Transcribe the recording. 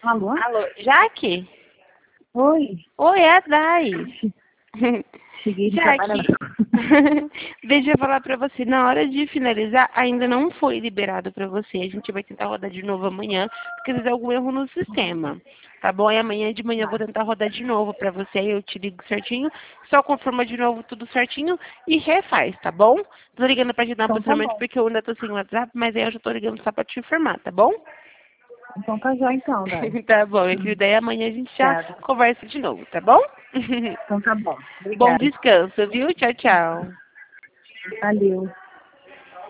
Alô? Alô, Jaque? Oi. Oi, é a Dai. Cheguei de Jaque, trabalho. deixa eu falar pra você, na hora de finalizar, ainda não foi liberado pra você. A gente vai tentar rodar de novo amanhã, porque deu algum erro no sistema. Tá bom? E amanhã de manhã eu vou tentar rodar de novo pra você, aí eu te ligo certinho, só confirma de novo tudo certinho e refaz, tá bom? Tô ligando pra te dar um Então tá posicionamento bom. porque eu ainda tô sem WhatsApp, mas aí eu já tô ligando só pra te informar, tá bom? Então tá já então, Dai. Tá bom, meu filho. Daí amanhã a gente já Obrigada. conversa de novo, tá bom? Então tá bom. Bom Obrigada. descanso, viu? Tchau, tchau. Valeu.